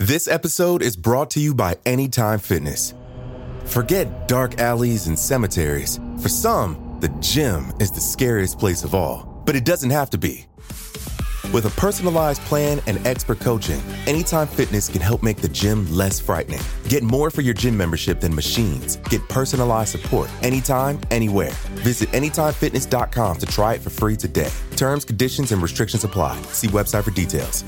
This episode is brought to you by Anytime Fitness. Forget dark alleys and cemeteries. For some, the gym is the scariest place of all, but it doesn't have to be. With a personalized plan and expert coaching, Anytime Fitness can help make the gym less frightening. Get more for your gym membership than machines. Get personalized support anytime, anywhere. Visit AnytimeFitness.com to try it for free today. Terms, conditions, and restrictions apply. See website for details.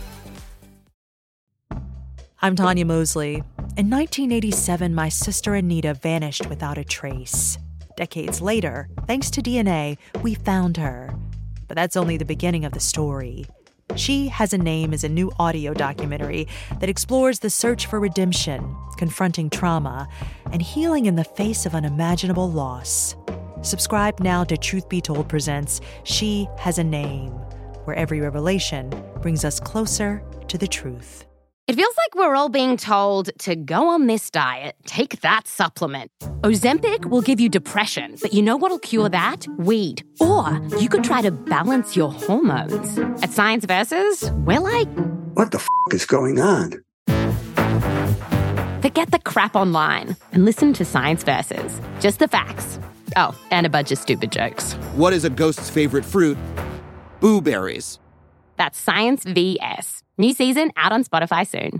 I'm Tanya Mosley. In 1987, my sister Anita vanished without a trace. Decades later, thanks to DNA, we found her. But that's only the beginning of the story. She Has a Name is a new audio documentary that explores the search for redemption, confronting trauma, and healing in the face of unimaginable loss. Subscribe now to Truth Be Told presents She Has a Name, where every revelation brings us closer to the truth. It feels like we're all being told to go on this diet, take that supplement. Ozempic will give you depression, but you know what'll cure that? Weed. Or you could try to balance your hormones. At Science Versus, we're like, what the is going on? Forget the crap online and listen to Science Versus. Just the facts. Oh, and a bunch of stupid jokes. What is a ghost's favorite fruit? Blueberries. That's Science VS. New season out on Spotify soon.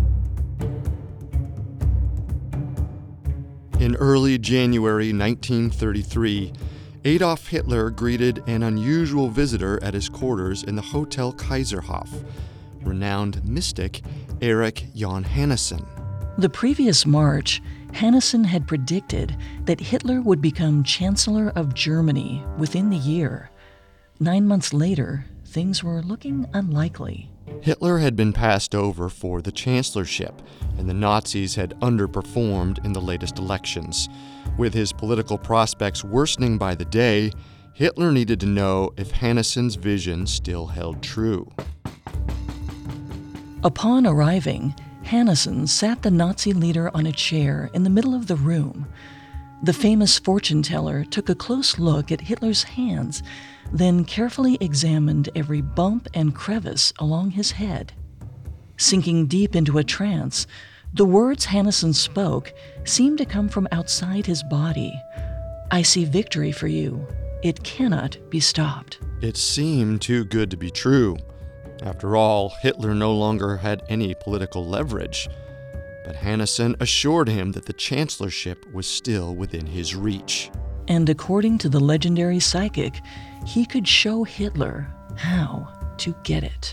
In early January 1933, Adolf Hitler greeted an unusual visitor at his quarters in the Hotel Kaiserhof, renowned mystic Erich Jan Hannessen. The previous March, Hannessen had predicted that Hitler would become Chancellor of Germany within the year. 9 months later, things were looking unlikely. Hitler had been passed over for the chancellorship, and the Nazis had underperformed in the latest elections. With his political prospects worsening by the day, Hitler needed to know if Hannessen's vision still held true. Upon arriving, Hannessen sat the Nazi leader on a chair in the middle of the room. The famous fortune teller took a close look at Hitler's hands, then carefully examined every bump and crevice along his head. Sinking deep into a trance, the words Hannessen spoke seemed to come from outside his body. I see victory for you. It cannot be stopped. It seemed too good to be true. After all, Hitler no longer had any political leverage. But Hannessen assured him that the chancellorship was still within his reach. And according to the legendary psychic, he could show Hitler how to get it.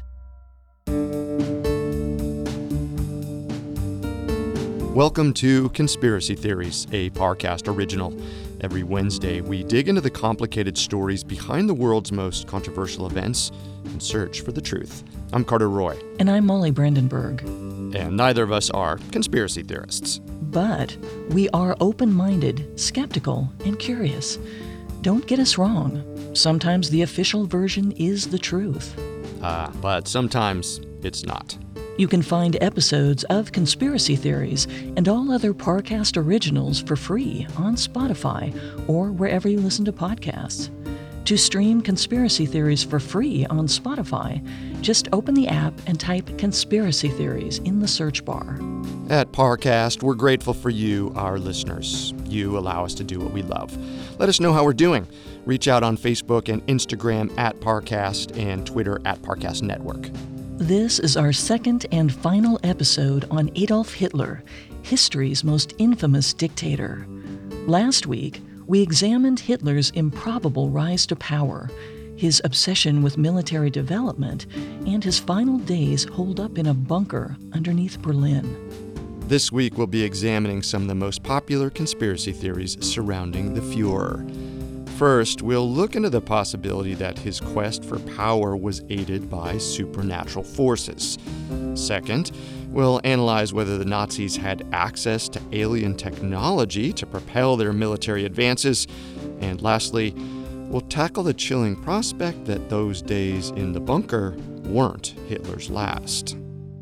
Welcome to Conspiracy Theories, a Parcast original. Every Wednesday, we dig into the complicated stories behind the world's most controversial events and search for the truth. I'm Carter Roy. And I'm Molly Brandenburg. And neither of us are conspiracy theorists. But we are open-minded, skeptical, and curious. Don't get us wrong. Sometimes the official version is the truth. But sometimes it's not. You can find episodes of Conspiracy Theories and all other Parcast originals for free on Spotify or wherever you listen to podcasts. To stream Conspiracy Theories for free on Spotify, just open the app and type Conspiracy Theories in the search bar. At Parcast, we're grateful for you, our listeners. You allow us to do what we love. Let us know how we're doing. Reach out on Facebook and Instagram at Parcast and Twitter at Parcast Network. This is our second and final episode on Adolf Hitler, history's most infamous dictator. Last week, we examined Hitler's improbable rise to power, his obsession with military development, and his final days holed up in a bunker underneath Berlin. This week, we'll be examining some of the most popular conspiracy theories surrounding the Fuhrer. First, we'll look into the possibility that his quest for power was aided by supernatural forces. Second, we'll analyze whether the Nazis had access to alien technology to propel their military advances. And lastly, we'll tackle the chilling prospect that those days in the bunker weren't Hitler's last.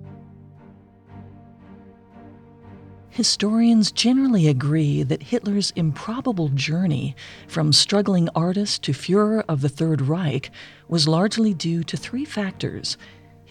Historians generally agree that Hitler's improbable journey from struggling artist to Führer of the Third Reich was largely due to three factors: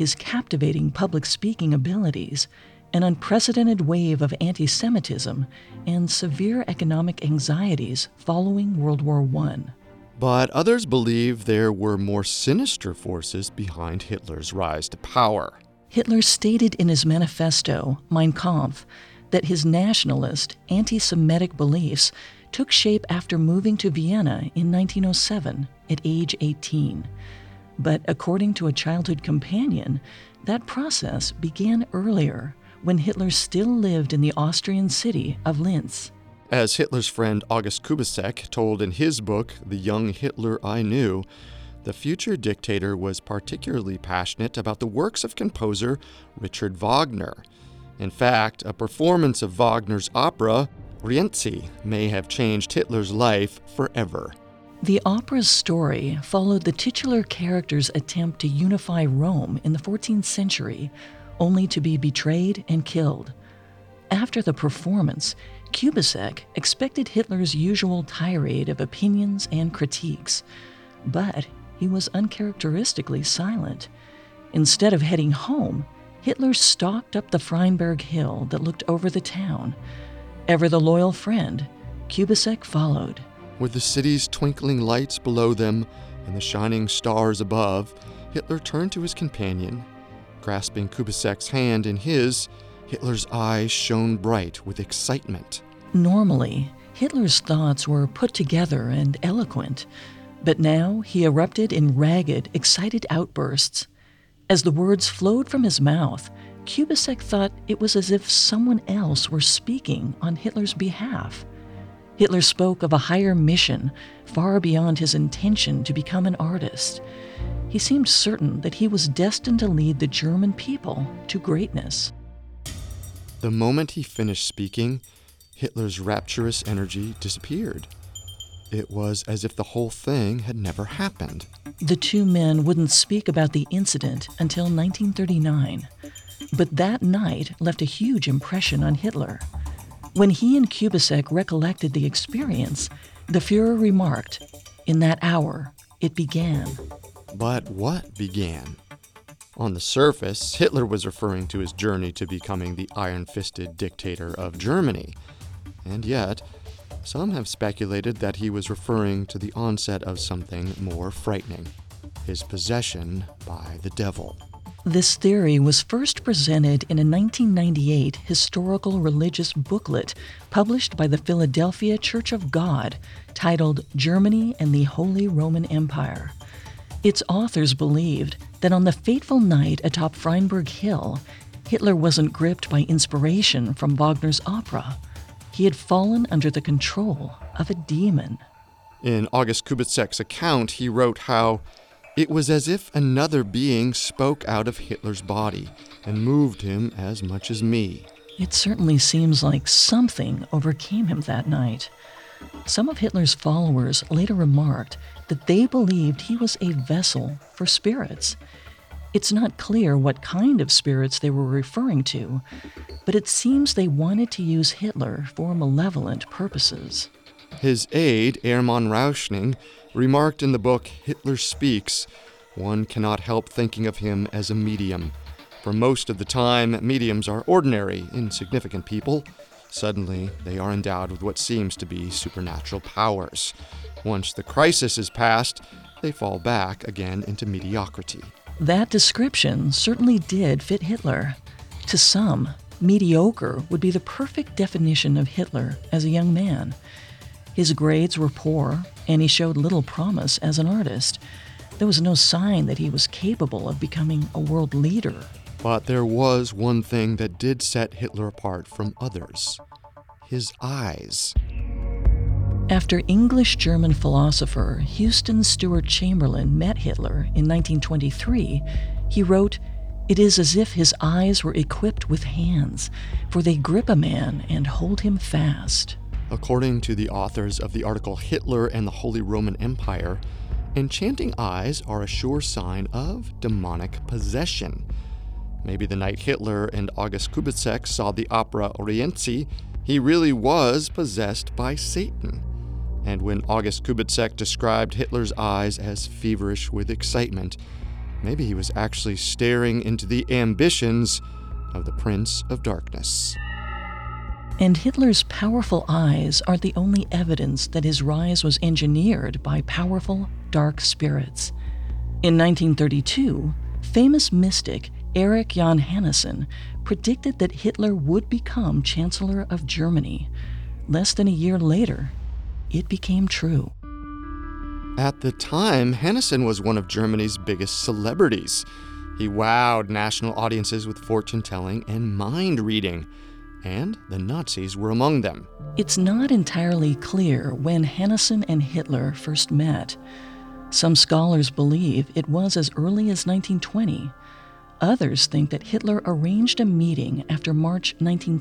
his captivating public speaking abilities, an unprecedented wave of anti-Semitism, and severe economic anxieties following World War I. But others believe there were more sinister forces behind Hitler's rise to power. Hitler stated in his manifesto, Mein Kampf, that his nationalist, anti-Semitic beliefs took shape after moving to Vienna in 1907 at age 18. But according to a childhood companion, that process began earlier, when Hitler still lived in the Austrian city of Linz. As Hitler's friend August Kubitschek told in his book, The Young Hitler I Knew, the future dictator was particularly passionate about the works of composer Richard Wagner. In fact, a performance of Wagner's opera, Rienzi, may have changed Hitler's life forever. The opera's story followed the titular character's attempt to unify Rome in the 14th century, only to be betrayed and killed. After the performance, Kubitschek expected Hitler's usual tirade of opinions and critiques, but he was uncharacteristically silent. Instead of heading home, Hitler stalked up the Freinberg Hill that looked over the town. Ever the loyal friend, Kubitschek followed. With the city's twinkling lights below them and the shining stars above, Hitler turned to his companion. Grasping Kubitschek's hand in his, Hitler's eyes shone bright with excitement. Normally, Hitler's thoughts were put together and eloquent, but now he erupted in ragged, excited outbursts. As the words flowed from his mouth, Kubitschek thought it was as if someone else were speaking on Hitler's behalf. Hitler spoke of a higher mission, far beyond his intention to become an artist. He seemed certain that he was destined to lead the German people to greatness. The moment he finished speaking, Hitler's rapturous energy disappeared. It was as if the whole thing had never happened. The two men wouldn't speak about the incident until 1939, but that night left a huge impression on Hitler. When he and Kubitschek recollected the experience, the Führer remarked, "In that hour, it began." But what began? On the surface, Hitler was referring to his journey to becoming the iron-fisted dictator of Germany. And yet, some have speculated that he was referring to the onset of something more frightening, his possession by the devil. This theory was first presented in a 1998 historical religious booklet published by the Philadelphia Church of God titled Germany and the Holy Roman Empire. Its authors believed that on the fateful night atop Freinberg Hill, Hitler wasn't gripped by inspiration from Wagner's opera. He had fallen under the control of a demon. In August Kubitschek's account, he wrote how it was as if another being spoke out of Hitler's body and moved him as much as me. It certainly seems like something overcame him that night. Some of Hitler's followers later remarked that they believed he was a vessel for spirits. It's not clear what kind of spirits they were referring to, but it seems they wanted to use Hitler for malevolent purposes. His aide, Hermann Rauschning, remarked in the book Hitler Speaks, one cannot help thinking of him as a medium. For most of the time, mediums are ordinary, insignificant people. Suddenly, they are endowed with what seems to be supernatural powers. Once the crisis is past, they fall back again into mediocrity. That description certainly did fit Hitler. To some, mediocre would be the perfect definition of Hitler as a young man. His grades were poor, and he showed little promise as an artist. There was no sign that he was capable of becoming a world leader. But there was one thing that did set Hitler apart from others: his eyes. After English-German philosopher Houston Stewart Chamberlain met Hitler in 1923, he wrote, "It is as if his eyes were equipped with hands, for they grip a man and hold him fast." According to the authors of the article Hitler and the Holy Roman Empire, enchanting eyes are a sure sign of demonic possession. Maybe the night Hitler and August Kubitschek saw the opera Rienzi, he really was possessed by Satan. And when August Kubitschek described Hitler's eyes as feverish with excitement, maybe he was actually staring into the ambitions of the Prince of Darkness. And Hitler's powerful eyes aren't the only evidence that his rise was engineered by powerful, dark spirits. In 1932, famous mystic Erich Jan Hannessen predicted that Hitler would become Chancellor of Germany. Less than a year later, it became true. At the time, Hannessen was one of Germany's biggest celebrities. He wowed national audiences with fortune-telling and mind-reading, and the Nazis were among them. It's not entirely clear when Hannessen and Hitler first met. Some scholars believe it was as early as 1920. Others think that Hitler arranged a meeting after March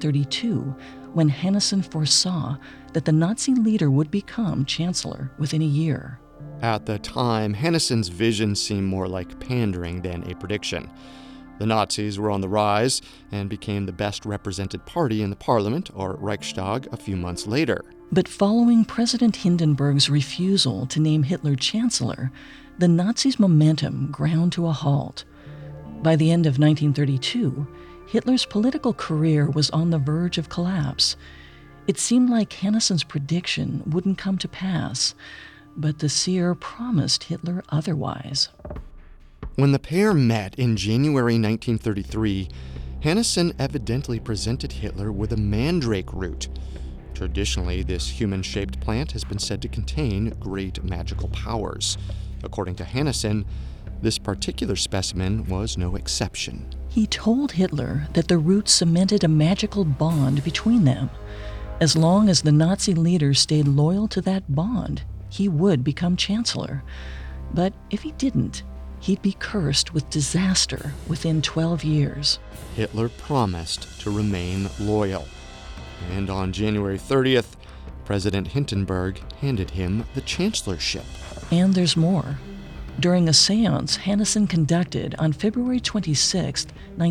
1932 when Hannessen foresaw that the Nazi leader would become chancellor within a year. At the time, Hannessen's vision seemed more like pandering than a prediction. The Nazis were on the rise and became the best represented party in the parliament, or Reichstag, a few months later. But following President Hindenburg's refusal to name Hitler chancellor, the Nazis' momentum ground to a halt. By the end of 1932, Hitler's political career was on the verge of collapse. It seemed like Hannessen's prediction wouldn't come to pass, but the seer promised Hitler otherwise. When the pair met in January 1933, Hannessen evidently presented Hitler with a mandrake root. Traditionally, this human-shaped plant has been said to contain great magical powers. According to Hannessen, this particular specimen was no exception. He told Hitler that the root cemented a magical bond between them. As long as the Nazi leader stayed loyal to that bond, he would become chancellor. But if he didn't, he'd be cursed with disaster within 12 years. Hitler promised to remain loyal. And on January 30th, President Hindenburg handed him the chancellorship. And there's more. During a seance Hannessen conducted on February 26,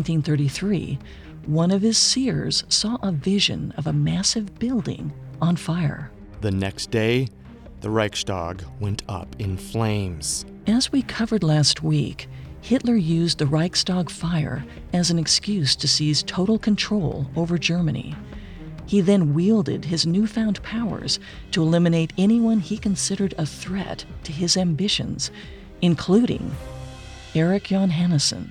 1933, one of his seers saw a vision of a massive building on fire. The next day, the Reichstag went up in flames. As we covered last week, Hitler used the Reichstag fire as an excuse to seize total control over Germany. He then wielded his newfound powers to eliminate anyone he considered a threat to his ambitions, including Erich Jan Hannessen.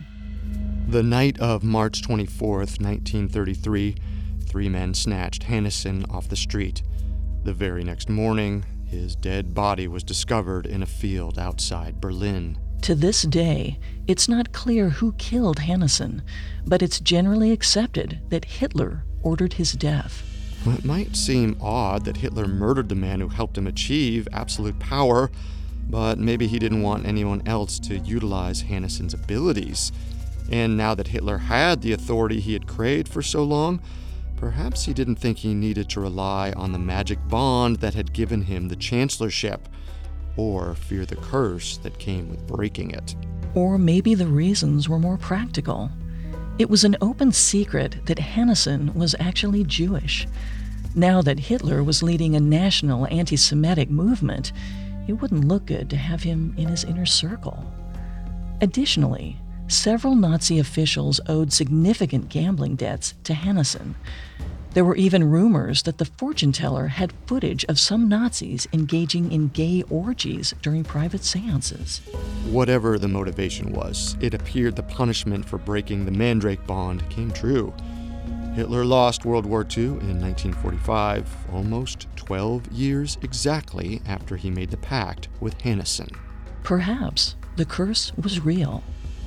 The night of March 24th, 1933, three men snatched Hannessen off the street. The very next morning, his dead body was discovered in a field outside Berlin. To this day, it's not clear who killed Hannessen, but it's generally accepted that Hitler ordered his death. It might seem odd that Hitler murdered the man who helped him achieve absolute power, but maybe he didn't want anyone else to utilize Hannessen's abilities. And now that Hitler had the authority he had craved for so long, perhaps he didn't think he needed to rely on the magic bond that had given him the chancellorship, or fear the curse that came with breaking it. Or maybe the reasons were more practical. It was an open secret that Hannessen was actually Jewish. Now that Hitler was leading a national anti-Semitic movement, it wouldn't look good to have him in his inner circle. Additionally, several Nazi officials owed significant gambling debts to Hannessen. There were even rumors that the fortune teller had footage of some Nazis engaging in gay orgies during private seances. Whatever the motivation was, it appeared the punishment for breaking the Mandrake Bond came true. Hitler lost World War II in 1945, almost 12 years exactly after he made the pact with Hannessen. Perhaps the curse was real.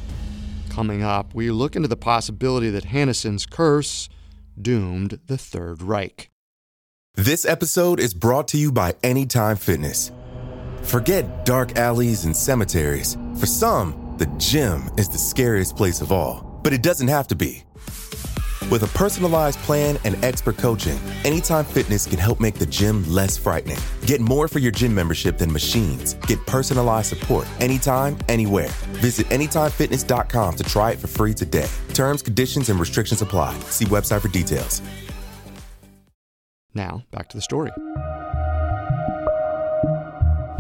Coming up, we look into the possibility that Hannessen's curse doomed the Third Reich. This episode is brought to you by Anytime Fitness. Forget dark alleys and cemeteries. For some, the gym is the scariest place of all. But it doesn't have to be. With a personalized plan and expert coaching, Anytime Fitness can help make the gym less frightening. Get more for your gym membership than machines. Get personalized support anytime, anywhere. Visit AnytimeFitness.com to try it for free today. Terms, conditions, and restrictions apply. See website for details. Now, back to the story.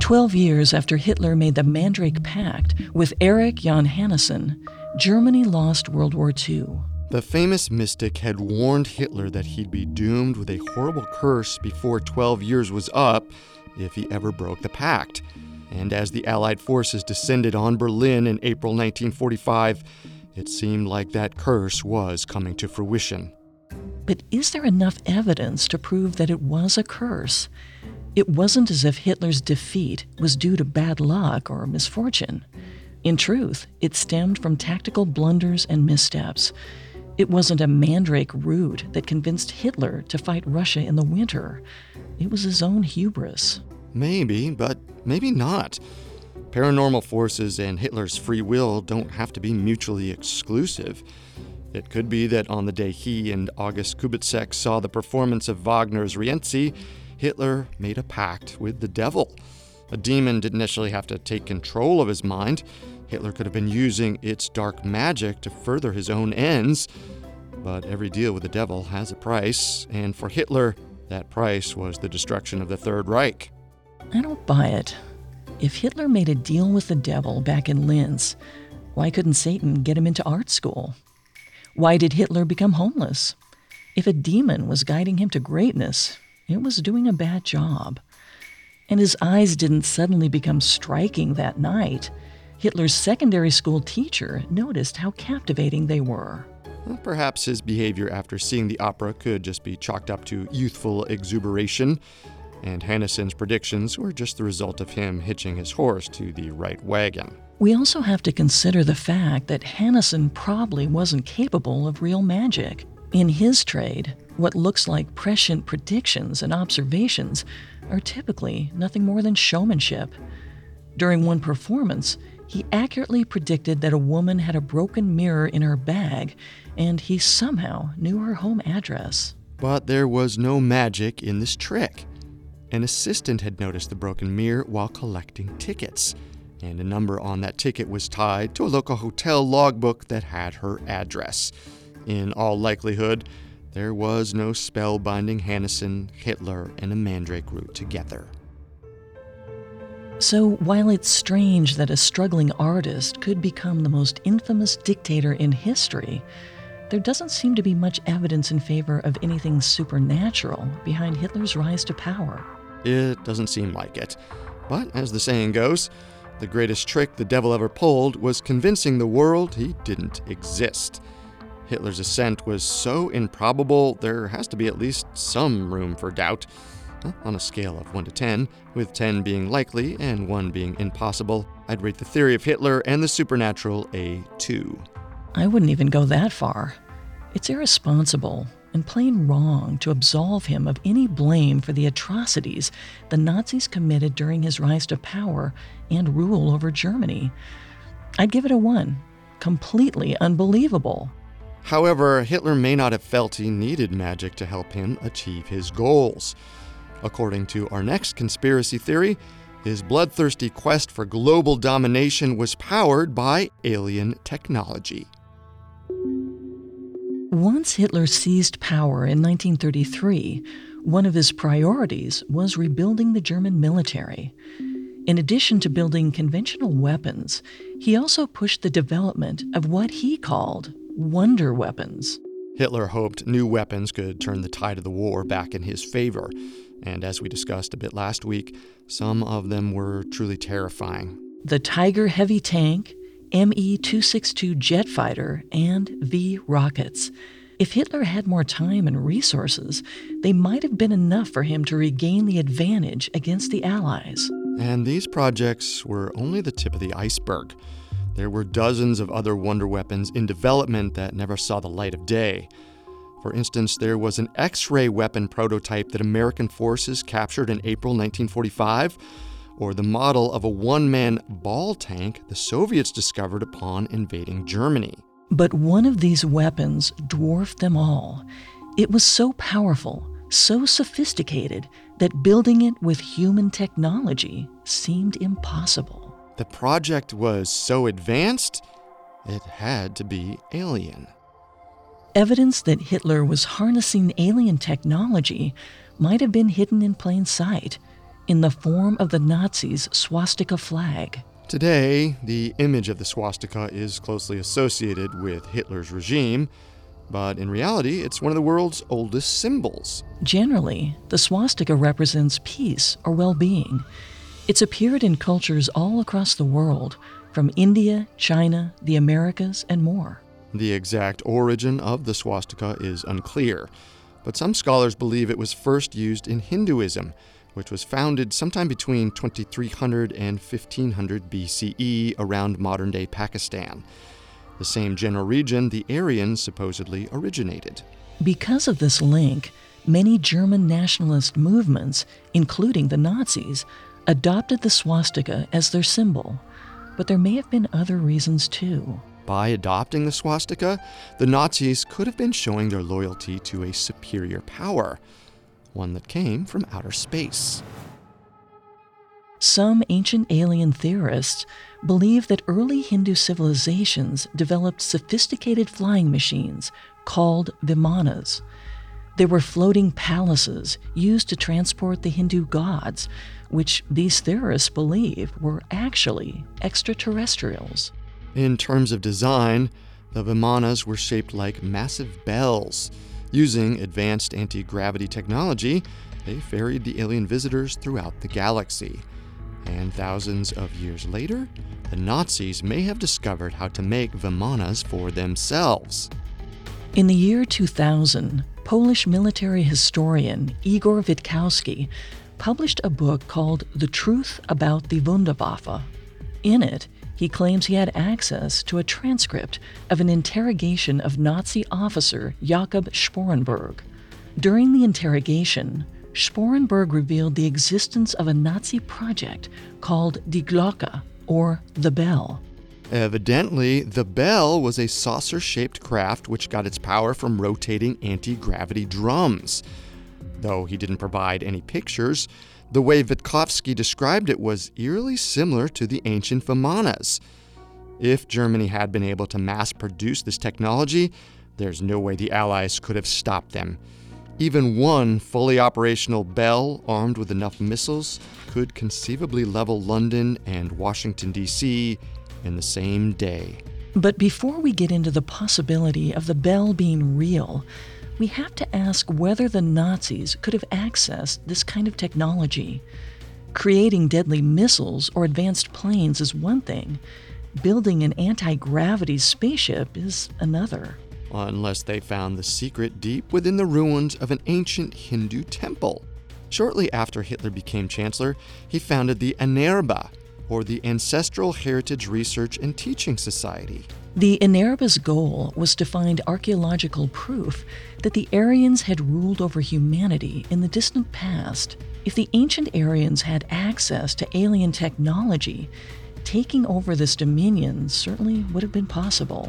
12 years after Hitler made the Mandrake Pact with Erich von Hannessen, Germany lost World War II. The famous mystic had warned Hitler that he'd be doomed with a horrible curse before 12 years was up if he ever broke the pact. And as the Allied forces descended on Berlin in April 1945, it seemed like that curse was coming to fruition. But is there enough evidence to prove that it was a curse? It wasn't as if Hitler's defeat was due to bad luck or misfortune. In truth, it stemmed from tactical blunders and missteps. It wasn't a mandrake root that convinced Hitler to fight Russia in the winter. It was his own hubris. Maybe, but maybe not. Paranormal forces and Hitler's free will don't have to be mutually exclusive. It could be that on the day he and August Kubitschek saw the performance of Wagner's Rienzi, Hitler made a pact with the devil. A demon didn't necessarily have to take control of his mind. Hitler could have been using its dark magic to further his own ends. But every deal with the devil has a price, and for Hitler, that price was the destruction of the Third Reich. I don't buy it. If Hitler made a deal with the devil back in Linz, why couldn't Satan get him into art school? Why did Hitler become homeless? If a demon was guiding him to greatness, it was doing a bad job. And his eyes didn't suddenly become striking that night. Hitler's secondary school teacher noticed how captivating they were. Well, perhaps his behavior after seeing the opera could just be chalked up to youthful exuberation, and Hannessen's predictions were just the result of him hitching his horse to the right wagon. We also have to consider the fact that Hannessen probably wasn't capable of real magic. In his trade, what looks like prescient predictions and observations are typically nothing more than showmanship. During one performance, he accurately predicted that a woman had a broken mirror in her bag, and he somehow knew her home address. But there was no magic in this trick. An assistant had noticed the broken mirror while collecting tickets, and a number on that ticket was tied to a local hotel logbook that had her address. In all likelihood, there was no spell binding Hannessen, Hitler, and a mandrake root together. So while it's strange that a struggling artist could become the most infamous dictator in history, there doesn't seem to be much evidence in favor of anything supernatural behind Hitler's rise to power. It doesn't seem like it. But as the saying goes, the greatest trick the devil ever pulled was convincing the world he didn't exist. Hitler's ascent was so improbable, there has to be at least some room for doubt. On a scale of 1 to 10, with 10 being likely and 1 being impossible, I'd rate the theory of Hitler and the supernatural a 2. I wouldn't even go that far. It's irresponsible and plain wrong to absolve him of any blame for the atrocities the Nazis committed during his rise to power and rule over Germany. I'd give it a 1. Completely unbelievable. However, Hitler may not have felt he needed magic to help him achieve his goals. According to our next conspiracy theory, his bloodthirsty quest for global domination was powered by alien technology. Once Hitler seized power in 1933, one of his priorities was rebuilding the German military. In addition to building conventional weapons, he also pushed the development of what he called wonder weapons. Hitler hoped new weapons could turn the tide of the war back in his favor, and as we discussed a bit last week, some of them were truly terrifying. The Tiger heavy tank, Me-262 jet fighter, and V rockets. If Hitler had more time and resources, they might have been enough for him to regain the advantage against the Allies. And these projects were only the tip of the iceberg. There were dozens of other wonder weapons in development that never saw the light of day. For instance, there was an X-ray weapon prototype that American forces captured in April 1945, or the model of a one-man ball tank the Soviets discovered upon invading Germany. But one of these weapons dwarfed them all. It was so powerful, so sophisticated, that building it with human technology seemed impossible. The project was so advanced, it had to be alien. Evidence that Hitler was harnessing alien technology might have been hidden in plain sight. in the form of the Nazis' swastika flag. Today, the image of the swastika is closely associated with Hitler's regime, but in reality, it's one of the world's oldest symbols. Generally, the swastika represents peace or well-being. It's appeared in cultures all across the world, from India, China, the Americas, and more. The exact origin of the swastika is unclear, but some scholars believe it was first used in Hinduism, which was founded sometime between 2300 and 1500 BCE around modern-day Pakistan, the same general region the Aryans supposedly originated. Because of this link, many German nationalist movements, including the Nazis, adopted the swastika as their symbol, but there may have been other reasons too. By adopting the swastika, the Nazis could have been showing their loyalty to a superior power, one that came from outer space. Some ancient alien theorists believe that early Hindu civilizations developed sophisticated flying machines called vimanas. They were floating palaces used to transport the Hindu gods, which these theorists believe were actually extraterrestrials. In terms of design, the vimanas were shaped like massive bells. Using advanced anti-gravity technology, they ferried the alien visitors throughout the galaxy. And thousands of years later, the Nazis may have discovered how to make vimanas for themselves. In the year 2000, Polish military historian Igor Witkowski published a book called The Truth About the Wunderwaffe. In it, he claims he had access to a transcript of an interrogation of Nazi officer Jakob Sporenberg. During the interrogation, Sporenberg revealed the existence of a Nazi project called Die Glocke, or the Bell. Evidently, the Bell was a saucer-shaped craft which got its power from rotating anti-gravity drums. Though he didn't provide any pictures, the way Witkowski described it was eerily similar to the ancient vimanas. If Germany had been able to mass-produce this technology, there's no way the Allies could have stopped them. Even one fully operational Bell, armed with enough missiles, could conceivably level London and Washington, D.C. in the same day. But before we get into the possibility of the Bell being real, we have to ask whether the Nazis could have accessed this kind of technology. Creating deadly missiles or advanced planes is one thing. Building an anti-gravity spaceship is another. Unless they found the secret deep within the ruins of an ancient Hindu temple. Shortly after Hitler became chancellor, he founded the Anerba, or the Ancestral Heritage Research and Teaching Society. The Anerba's goal was to find archaeological proof that the Aryans had ruled over humanity in the distant past. If the ancient Aryans had access to alien technology, taking over this dominion certainly would have been possible.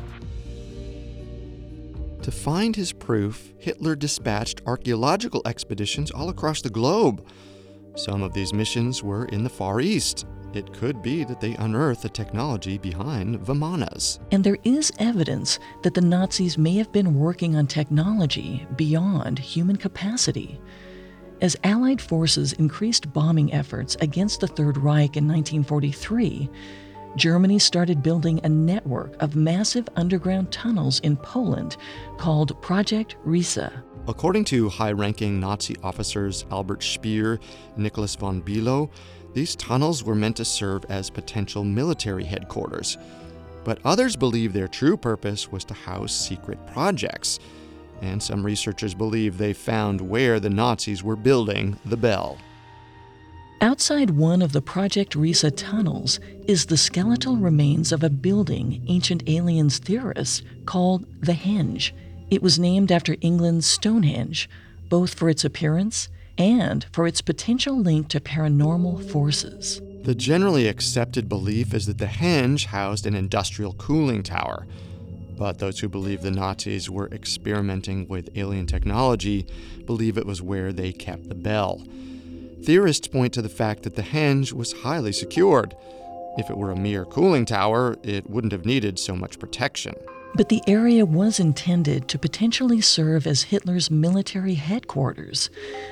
To find his proof, Hitler dispatched archaeological expeditions all across the globe. Some of these missions were in the Far East. It could be that they unearthed the technology behind vimanas. And there is evidence that the Nazis may have been working on technology beyond human capacity. As Allied forces increased bombing efforts against the Third Reich in 1943, Germany started building a network of massive underground tunnels in Poland called Project Riese. According to high-ranking Nazi officers Albert Speer and Nicholas von Bülow, these tunnels were meant to serve as potential military headquarters. But others believe their true purpose was to house secret projects. And some researchers believe they found where the Nazis were building the Bell. Outside one of the Project Riese tunnels is the skeletal remains of a building ancient aliens theorists called the Henge. It was named after England's Stonehenge, both for its appearance and for its potential link to paranormal forces. The generally accepted belief is that the Henge housed an industrial cooling tower. But those who believe the Nazis were experimenting with alien technology believe it was where they kept the Bell. Theorists point to the fact that the Henge was highly secured. If it were a mere cooling tower, it wouldn't have needed so much protection. But the area was intended to potentially serve as Hitler's military headquarters.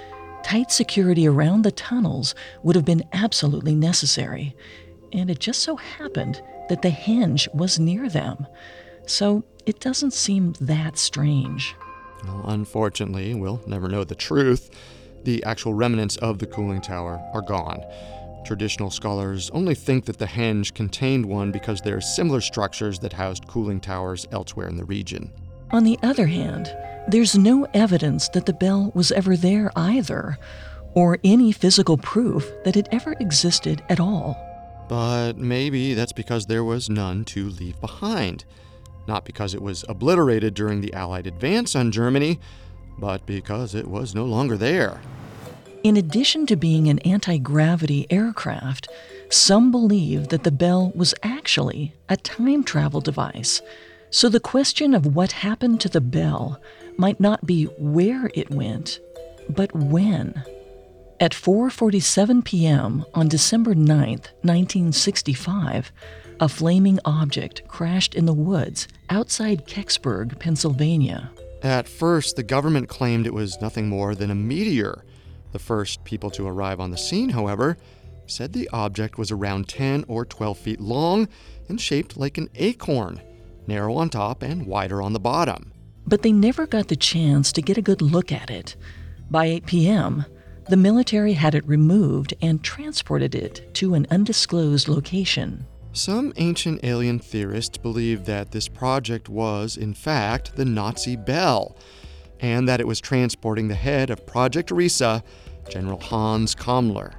tight security around the tunnels would have been absolutely necessary, and it just so happened that the henge was near them. So it doesn't seem that strange. Well, unfortunately, we'll never know the truth. The actual remnants of the cooling tower are gone. Traditional scholars only think that the henge contained one because there are similar structures that housed cooling towers elsewhere in the region. On the other hand, there's no evidence that the bell was ever there either, or any physical proof that it ever existed at all. But maybe that's because there was none to leave behind. Not because it was obliterated during the Allied advance on Germany, but because it was no longer there. In addition to being an anti-gravity aircraft, some believe that the bell was actually a time travel device. So the question of what happened to the bell might not be where it went, but when. At 4:47 p.m. on December 9th, 1965, a flaming object crashed in the woods outside Kecksburg, Pennsylvania. At first, the government claimed it was nothing more than a meteor. The first people to arrive on the scene, however, said the object was around 10 or 12 feet long and shaped like an acorn, narrow on top and wider on the bottom. But they never got the chance to get a good look at it. By 8 p.m., the military had it removed and transported it to an undisclosed location. Some ancient alien theorists believe that this project was, in fact, the Nazi Bell, and that it was transporting the head of Project Risa, General Hans Kammler.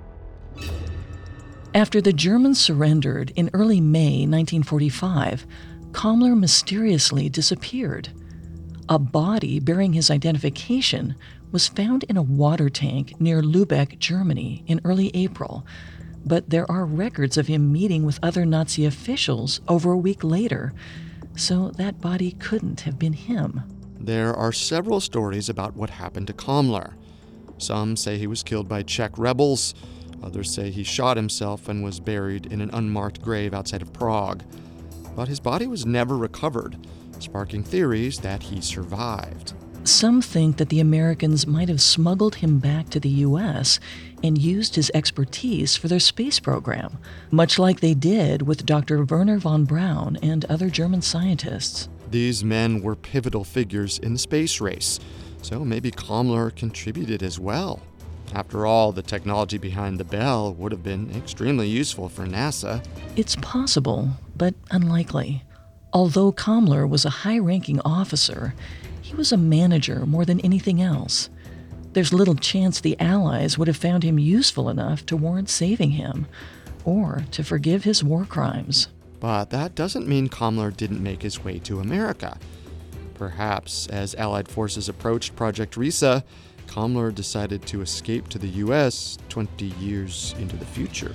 After the Germans surrendered in early May 1945, Kammler mysteriously disappeared. A body bearing his identification was found in a water tank near Lübeck, Germany, in early April, but there are records of him meeting with other Nazi officials over a week later, so that body couldn't have been him. There are several stories about what happened to Kammler. Some say he was killed by Czech rebels. Others say he shot himself and was buried in an unmarked grave outside of Prague. But his body was never recovered, sparking theories that he survived. Some think that the Americans might have smuggled him back to the U.S. and used his expertise for their space program, much like they did with Dr. Wernher von Braun and other German scientists. These men were pivotal figures in the space race, so maybe Kammler contributed as well. After all, the technology behind the Bell would have been extremely useful for NASA. It's possible, but unlikely. Although Kammler was a high-ranking officer, he was a manager more than anything else. There's little chance the Allies would have found him useful enough to warrant saving him, or to forgive his war crimes. But that doesn't mean Kammler didn't make his way to America. Perhaps, as Allied forces approached Project Risa, Kammler decided to escape to the U.S. 20 years into the future.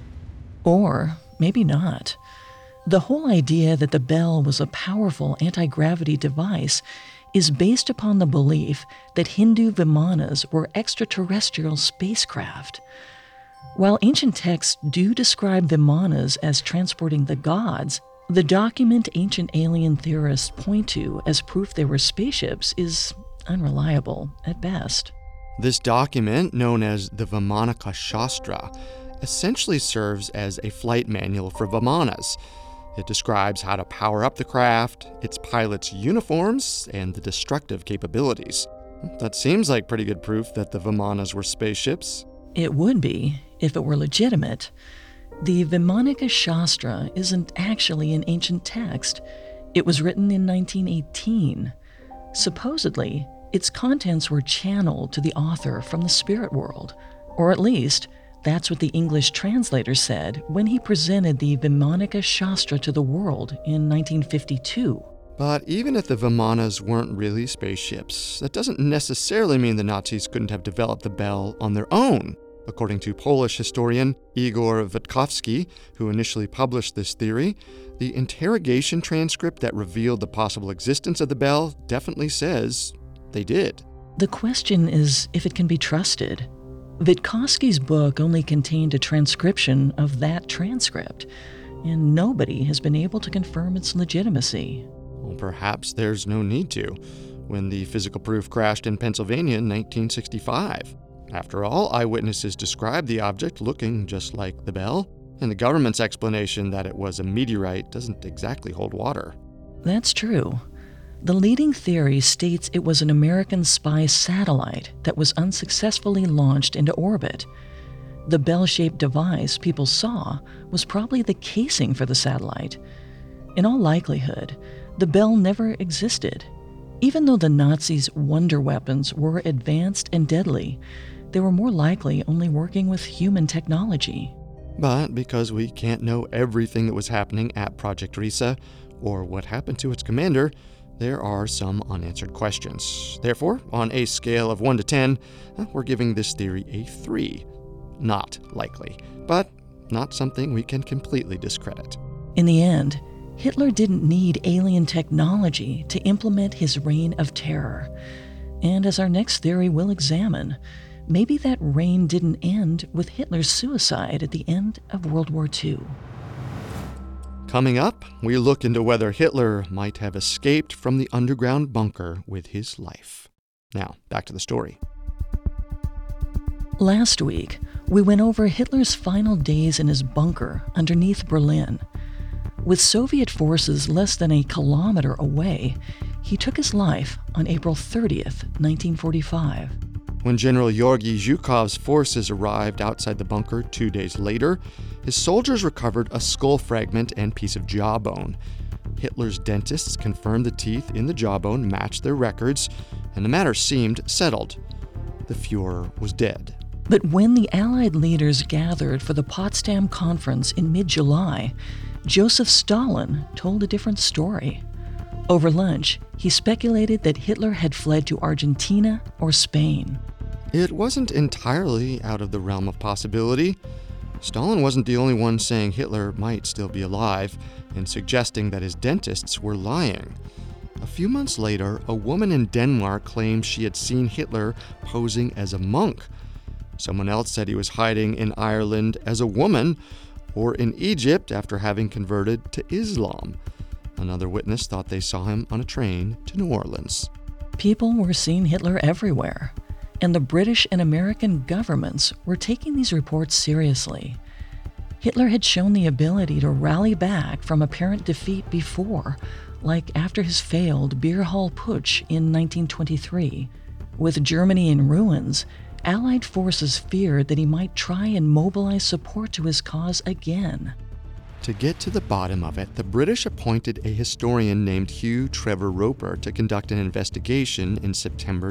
Or maybe not. The whole idea that the Bell was a powerful anti-gravity device is based upon the belief that Hindu Vimanas were extraterrestrial spacecraft. While ancient texts do describe Vimanas as transporting the gods, the document ancient alien theorists point to as proof they were spaceships is unreliable at best. This document, known as the Vimanaka Shastra, essentially serves as a flight manual for Vimanas. It describes how to power up the craft, its pilots' uniforms, and the destructive capabilities. That seems like pretty good proof that the Vimanas were spaceships. It would be, if it were legitimate. The Vimanaka Shastra isn't actually an ancient text. It was written in 1918. Supposedly, its contents were channeled to the author from the spirit world, or at least, that's what the English translator said when he presented the Vimanaka Shastra to the world in 1952. But even if the Vimanas weren't really spaceships, that doesn't necessarily mean the Nazis couldn't have developed the Bell on their own. According to Polish historian Igor Witkowski, who initially published this theory, the interrogation transcript that revealed the possible existence of the Bell definitely says they did. The question is if it can be trusted. Witkowski's book only contained a transcription of that transcript, and nobody has been able to confirm its legitimacy. Well, perhaps there's no need to. When the physical proof crashed in Pennsylvania in 1965, After all, eyewitnesses described the object looking just like the bell, and the government's explanation that it was a meteorite doesn't exactly hold water. That's true. The leading theory states it was an American spy satellite that was unsuccessfully launched into orbit. The bell-shaped device people saw was probably the casing for the satellite. In all likelihood, the bell never existed. Even though the Nazis' wonder weapons were advanced and deadly, they were more likely only working with human technology. But because we can't know everything that was happening at Project Risa, or what happened to its commander, there are some unanswered questions. Therefore, on a scale of 1 to 10, we're giving this theory a 3. Not likely, but not something we can completely discredit. In the end, Hitler didn't need alien technology to implement his reign of terror. And as our next theory will examine, maybe that reign didn't end with Hitler's suicide at the end of World War II. Coming up, we look into whether Hitler might have escaped from the underground bunker with his life. Now, back to the story. Last week, we went over Hitler's final days in his bunker underneath Berlin. With Soviet forces less than a kilometer away, he took his life on April 30th, 1945. When General Georgy Zhukov's forces arrived outside the bunker 2 days later, his soldiers recovered a skull fragment and piece of jawbone. Hitler's dentists confirmed the teeth in the jawbone matched their records, and the matter seemed settled. The Fuhrer was dead. But when the Allied leaders gathered for the Potsdam Conference in mid-July, Joseph Stalin told a different story. Over lunch, he speculated that Hitler had fled to Argentina or Spain. It wasn't entirely out of the realm of possibility. Stalin wasn't the only one saying Hitler might still be alive and suggesting that his dentists were lying. A few months later, a woman in Denmark claimed she had seen Hitler posing as a monk. Someone else said he was hiding in Ireland as a woman, or in Egypt after having converted to Islam. Another witness thought they saw him on a train to New Orleans. People were seeing Hitler everywhere, and the British and American governments were taking these reports seriously. Hitler had shown the ability to rally back from apparent defeat before, like after his failed Beer Hall Putsch in 1923. With Germany in ruins, Allied forces feared that he might try and mobilize support to his cause again. To get to the bottom of it, the British appointed a historian named Hugh Trevor Roper to conduct an investigation in September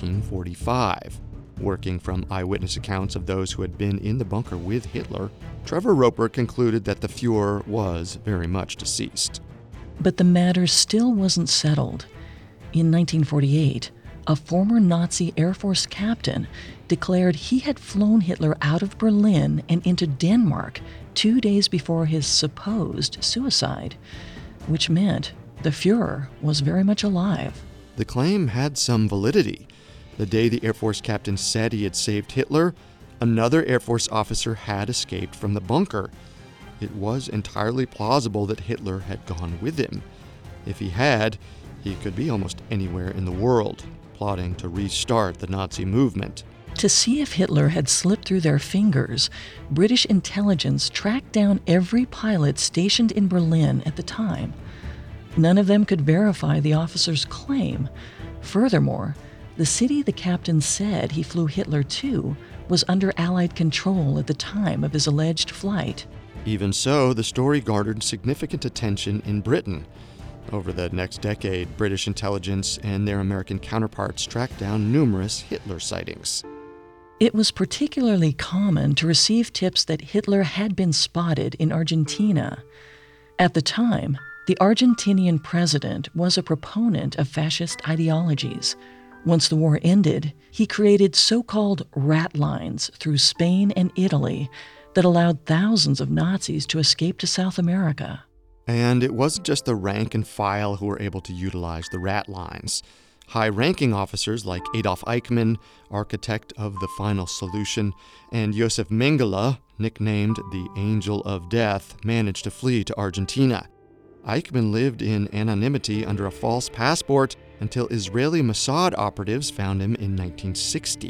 1945. Working from eyewitness accounts of those who had been in the bunker with Hitler, Trevor Roper concluded that the Fuhrer was very much deceased. But the matter still wasn't settled. In 1948, a former Nazi Air Force captain declared he had flown Hitler out of Berlin and into Denmark 2 days before his supposed suicide, which meant the Fuhrer was very much alive. The claim had some validity. The day the Air Force captain said he had saved Hitler, another Air Force officer had escaped from the bunker. It was entirely plausible that Hitler had gone with him. If he had, he could be almost anywhere in the world, plotting to restart the Nazi movement. To see if Hitler had slipped through their fingers, British intelligence tracked down every pilot stationed in Berlin at the time. None of them could verify the officer's claim. Furthermore, the city the captain said he flew Hitler to was under Allied control at the time of his alleged flight. Even so, the story garnered significant attention in Britain. Over the next decade, British intelligence and their American counterparts tracked down numerous Hitler sightings. It was particularly common to receive tips that Hitler had been spotted in Argentina. At the time, the Argentinian president was a proponent of fascist ideologies. Once the war ended, he created so-called rat lines through Spain and Italy that allowed thousands of Nazis to escape to South America. And it wasn't just the rank and file who were able to utilize the rat lines. High-ranking officers like Adolf Eichmann, architect of the final solution, and Josef Mengele, nicknamed the Angel of Death, managed to flee to Argentina. Eichmann lived in anonymity under a false passport until Israeli Mossad operatives found him in 1960.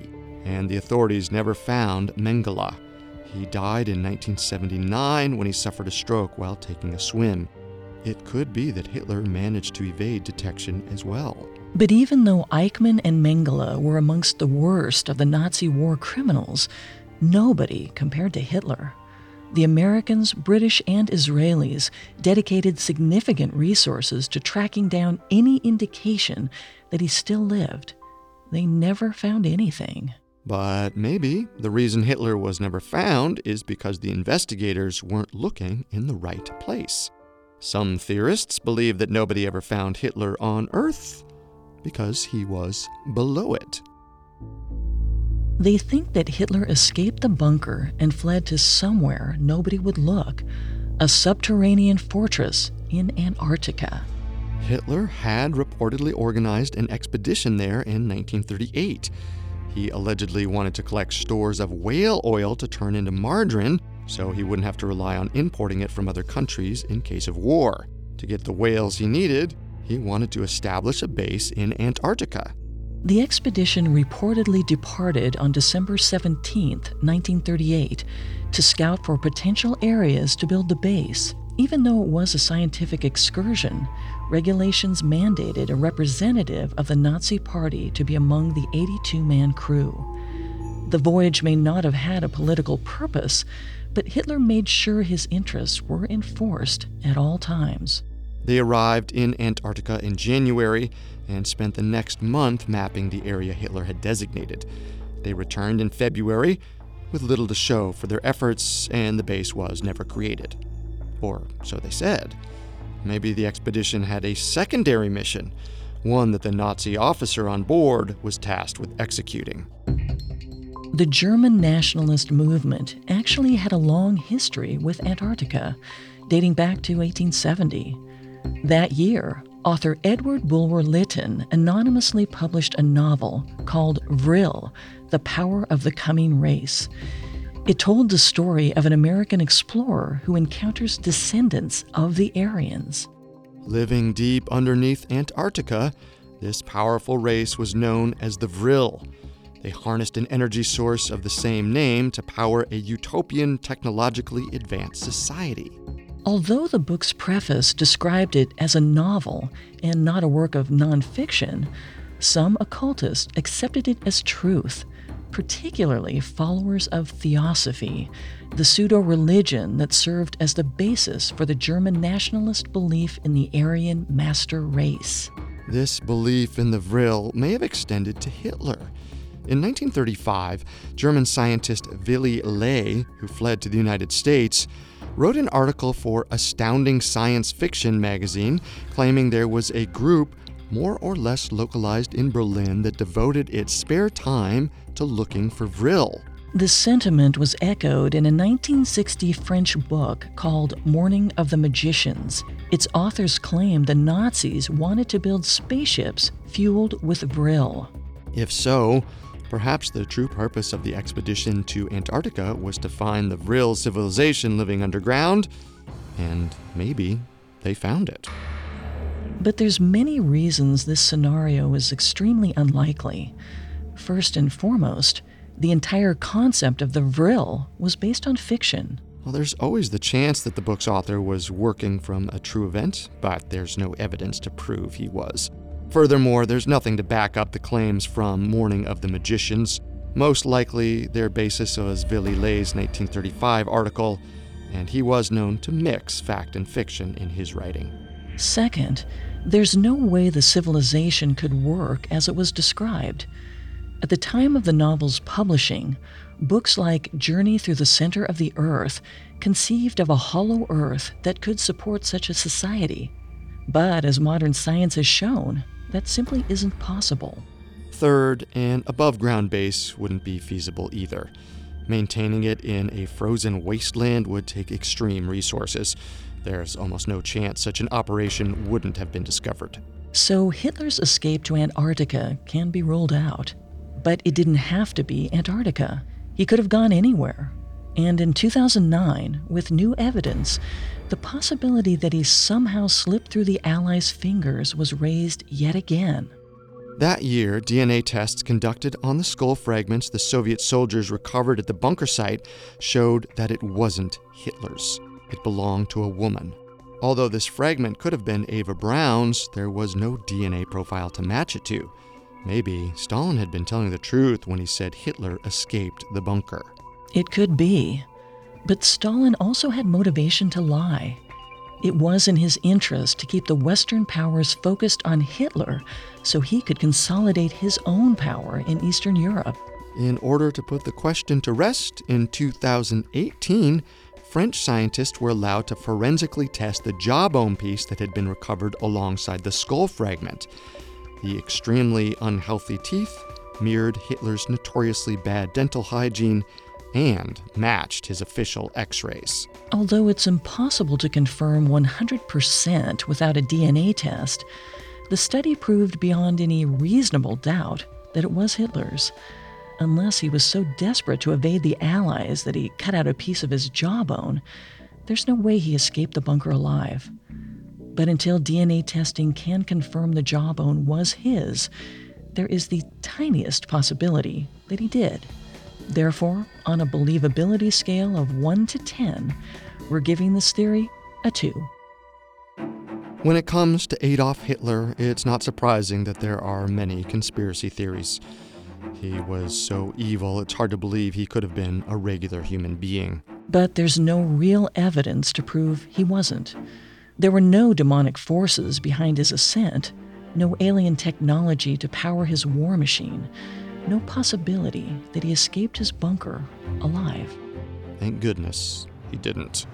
and the authorities never found Mengele. He died in 1979 when he suffered a stroke while taking a swim. It could be that Hitler managed to evade detection as well. But even though Eichmann and Mengele were amongst the worst of the Nazi war criminals, nobody compared to Hitler. The Americans, British, and Israelis dedicated significant resources to tracking down any indication that he still lived. They never found anything. But maybe the reason Hitler was never found is because the investigators weren't looking in the right place. Some theorists believe that nobody ever found Hitler on Earth because he was below it. They think that Hitler escaped the bunker and fled to somewhere nobody would look, a subterranean fortress in Antarctica. Hitler had reportedly organized an expedition there in 1938. He allegedly wanted to collect stores of whale oil to turn into margarine, so he wouldn't have to rely on importing it from other countries in case of war. To get the whales he needed, he wanted to establish a base in Antarctica. The expedition reportedly departed on December 17, 1938, to scout for potential areas to build the base. Even though it was a scientific excursion, regulations mandated a representative of the Nazi Party to be among the 82-man crew. The voyage may not have had a political purpose, but Hitler made sure his interests were enforced at all times. They arrived in Antarctica in January and spent the next month mapping the area Hitler had designated. They returned in February with little to show for their efforts, and the base was never created. Or so they said. Maybe the expedition had a secondary mission, one that the Nazi officer on board was tasked with executing. The German nationalist movement actually had a long history with Antarctica, dating back to 1870. That year, author Edward Bulwer Lytton anonymously published a novel called Vril, The Power of the Coming Race. It told the story of an American explorer who encounters descendants of the Aryans. Living deep underneath Antarctica, this powerful race was known as the Vril. They harnessed an energy source of the same name to power a utopian, technologically advanced society. Although the book's preface described it as a novel and not a work of nonfiction, some occultists accepted it as truth, particularly followers of Theosophy, the pseudo-religion that served as the basis for the German nationalist belief in the Aryan master race. This belief in the Vril may have extended to Hitler. In 1935, German scientist Willy Ley, who fled to the United States, wrote an article for Astounding Science Fiction magazine claiming there was a group more or less localized in Berlin that devoted its spare time to looking for Vril. This sentiment was echoed in a 1960 French book called Morning of the Magicians. Its authors claimed the Nazis wanted to build spaceships fueled with Vril. If so, perhaps the true purpose of the expedition to Antarctica was to find the Vril civilization living underground, and maybe they found it. But there's many reasons this scenario is extremely unlikely. First and foremost, the entire concept of the Vril was based on fiction. Well, there's always the chance that the book's author was working from a true event, but there's no evidence to prove he was. Furthermore, there's nothing to back up the claims from Morning of the Magicians. Most likely, their basis was Willy Ley's 1935 article, and he was known to mix fact and fiction in his writing. Second, there's no way the civilization could work as it was described. At the time of the novel's publishing, books like Journey Through the Center of the Earth conceived of a hollow Earth that could support such a society. But as modern science has shown, that simply isn't possible. Third, an above-ground base wouldn't be feasible either. Maintaining it in a frozen wasteland would take extreme resources. There's almost no chance such an operation wouldn't have been discovered. So Hitler's escape to Antarctica can be ruled out. But it didn't have to be Antarctica. He could have gone anywhere. And in 2009, with new evidence, the possibility that he somehow slipped through the Allies' fingers was raised yet again. That year, DNA tests conducted on the skull fragments the Soviet soldiers recovered at the bunker site showed that it wasn't Hitler's. It belonged to a woman. Although this fragment could have been Eva Braun's, there was no DNA profile to match it to. Maybe Stalin had been telling the truth when he said Hitler escaped the bunker. It could be. But Stalin also had motivation to lie. It was in his interest to keep the Western powers focused on Hitler so he could consolidate his own power in Eastern Europe. In order to put the question to rest, in 2018, French scientists were allowed to forensically test the jawbone piece that had been recovered alongside the skull fragment. The extremely unhealthy teeth mirrored Hitler's notoriously bad dental hygiene and matched his official X-rays. Although it's impossible to confirm 100% without a DNA test, the study proved beyond any reasonable doubt that it was Hitler's. Unless he was so desperate to evade the Allies that he cut out a piece of his jawbone, there's no way he escaped the bunker alive. But until DNA testing can confirm the jawbone was his, there is the tiniest possibility that he did. Therefore, on a believability scale of 1 to 10, we're giving this theory a 2. When it comes to Adolf Hitler, it's not surprising that there are many conspiracy theories. He was so evil, it's hard to believe he could have been a regular human being. But there's no real evidence to prove he wasn't. There were no demonic forces behind his ascent, no alien technology to power his war machine, no possibility that he escaped his bunker alive. Thank goodness he didn't.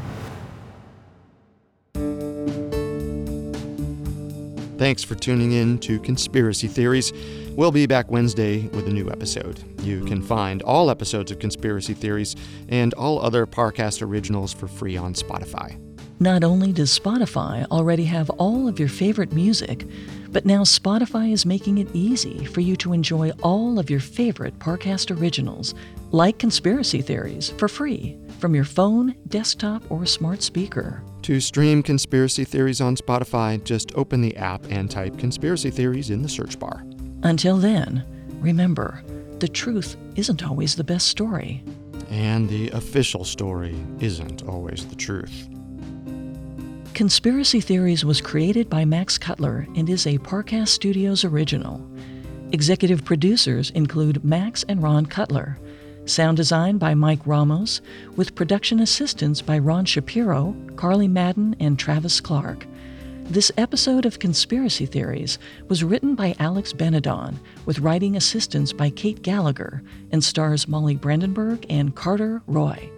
Thanks for tuning in to Conspiracy Theories. We'll be back Wednesday with a new episode. You can find all episodes of Conspiracy Theories and all other Parcast originals for free on Spotify. Not only does Spotify already have all of your favorite music, but now Spotify is making it easy for you to enjoy all of your favorite Parcast originals, like Conspiracy Theories, for free from your phone, desktop, or smart speaker. To stream Conspiracy Theories on Spotify, just open the app and type Conspiracy Theories in the search bar. Until then, remember, the truth isn't always the best story. And the official story isn't always the truth. Conspiracy Theories was created by Max Cutler and is a Parcast Studios original. Executive producers include Max and Ron Cutler. Sound design by Mike Ramos, with production assistance by Ron Shapiro, Carly Madden, and Travis Clark. This episode of Conspiracy Theories was written by Alex Benedon, with writing assistance by Kate Gallagher, and stars Molly Brandenburg and Carter Roy.